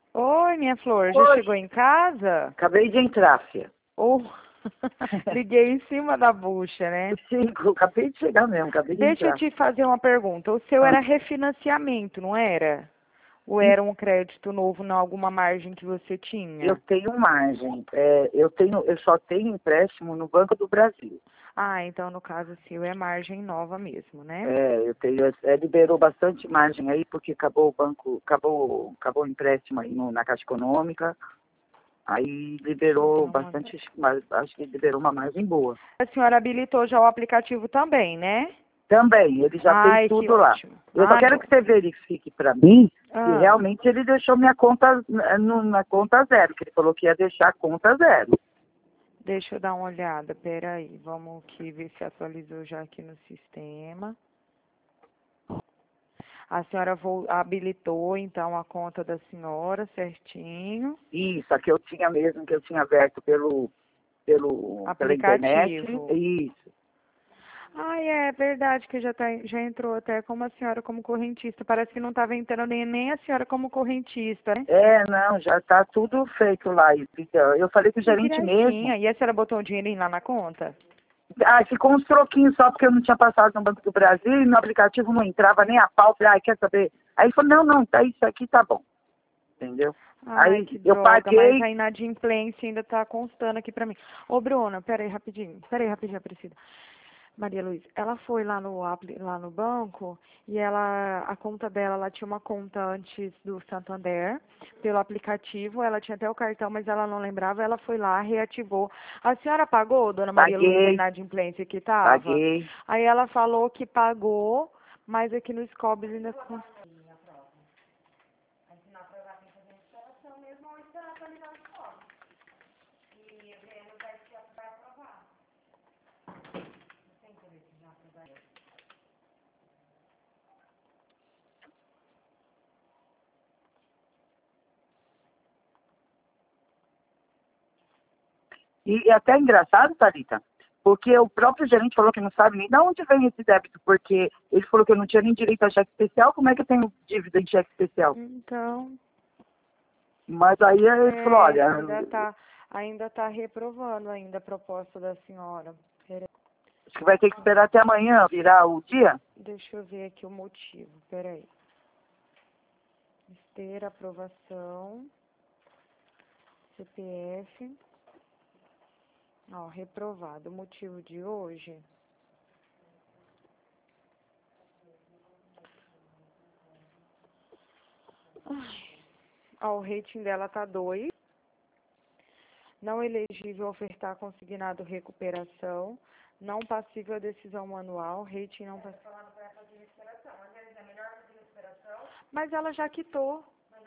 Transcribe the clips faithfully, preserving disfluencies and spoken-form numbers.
Oi, minha flor, já Oi, chegou em casa? acabei de entrar, filha. Oh, liguei em cima da bucha, né? Cinco, acabei de chegar mesmo, acabei de Deixa eu entrar. te fazer uma pergunta. O seu Ah, era refinanciamento, não era? Ou e era um crédito novo em alguma margem que você eu tinha? tenho margem. É, eu tenho, eu só tenho empréstimo no Banco do Brasil. Ah, então no caso seu é margem nova mesmo, né? É, eu tenho, é, liberou bastante margem aí, porque acabou o banco, acabou, acabou o empréstimo aí no- na Caixa Econômica. Aí liberou Então, uma- bastante, mas acho que liberou uma margem boa. a senhora habilitou já o aplicativo também, né? Também, ele já fez Ai, que tudo lá. ótimo. Eu só Ah, quero não. que você verifique para mim que Ah, realmente ele deixou minha conta eh, no- na conta zero, que ele falou que ia deixar a conta zero. deixa eu dar uma olhada. Pera aí, vamos aqui ver se atualizou já aqui no sistema. A senhora vol- habilitou, então, a conta da senhora certinho. Isso, a que eu tinha mesmo, que eu tinha aberto pelo, pelo, pela internet. Aplicativo. Isso. Ah, é verdade que já, tá, já entrou até como a senhora como correntista. Parece que não estava entrando nem, nem a senhora como correntista, né? É, não, já está tudo feito lá. Então, eu falei com o Que gerente mesmo. gracinha. E a senhora botou um dinheirinho lá na conta? Ah, ficou uns troquinhos só porque eu não tinha passado no Banco do Brasil e no aplicativo não entrava nem a pau. Falei, ah, quer saber? Aí ele falou, não, não, tá, isso aqui tá bom. Entendeu? Ai, Aí que eu droga, mas paguei. a inadimplência ainda tá constando aqui pra mim. Ô, Bruna, pera aí rapidinho. Pera aí rapidinho, Aparecida. Maria Luísa, ela foi lá no, apli- lá no banco e ela, a conta dela, ela tinha uma conta antes do Santander, pelo aplicativo, ela tinha até o cartão, mas ela não lembrava, ela foi lá, reativou. A senhora pagou, dona Maria Luísa, a Paguei, inadimplência que estava? paguei. Aí ela falou que pagou, mas aqui no Scobis ainda... con- E é até engraçado, Thalita, porque o próprio gerente falou que não sabe nem de onde vem esse débito, porque ele falou que eu não tinha nem direito a cheque especial, como é que eu tenho dívida de cheque especial? Então, Mas aí ele falou, é, olha, ainda tá, ainda tá reprovando ainda a proposta da senhora. Pera- acho que vai ter que esperar até amanhã virar o dia. Deixa eu ver aqui o motivo, peraí. Esteira, aprovação, C P F, ó, reprovado. O motivo de hoje, ai, ó, o rating dela tá dois, não elegível a ofertar consignado recuperação, não passível a decisão manual, rating não passível. Mas ela já quitou.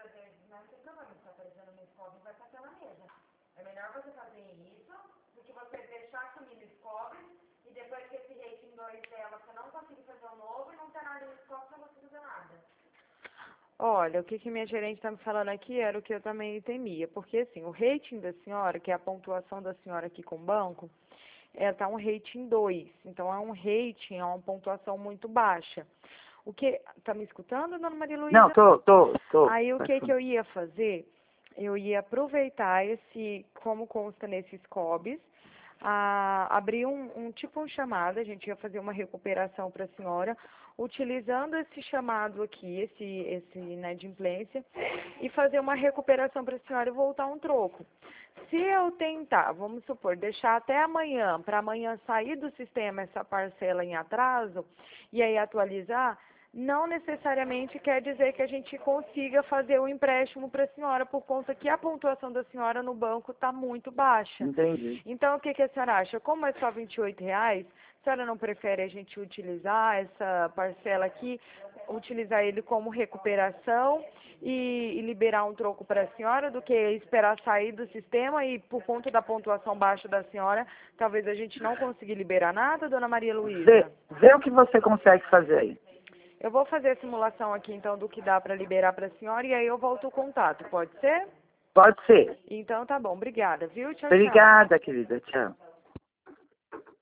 Olha, o que, que minha gerente está me falando aqui era o que eu também temia, porque assim, o rating da senhora, que é a pontuação da senhora aqui com o banco, ela tá um rating dois, então é um rating, é uma pontuação muito baixa. O que, tá me escutando, dona Maria Não, Luísa? tô, tô, tô. Aí o que que eu ia fazer? Eu ia aproveitar esse, como consta nesses C O Bs, a, abrir um, um tipo um chamado, a gente ia fazer uma recuperação para a senhora, utilizando esse chamado aqui, esse, esse inadimplência, e fazer uma recuperação para a senhora e voltar um troco. Se eu tentar, vamos supor, deixar até amanhã, para amanhã sair do sistema essa parcela em atraso, e aí atualizar, não necessariamente quer dizer que a gente consiga fazer o empréstimo para a senhora, por conta que a pontuação da senhora no banco está muito baixa. Entendi. Então, o que, que a senhora acha? Como é só vinte e oito reais, a senhora não prefere a gente utilizar essa parcela aqui, utilizar ele como recuperação e, e liberar um troco para a senhora, do que esperar sair do sistema e, por conta da pontuação baixa da senhora, talvez a gente não consiga liberar nada, dona Maria Vê, Luísa? vê o que você consegue fazer aí. Eu vou fazer a simulação aqui, então, do que dá para liberar para a senhora e aí eu volto o contato, pode ser? Pode ser. Então, tá bom. Obrigada, viu? Tchau, tchau. Obrigada, querida. Tchau.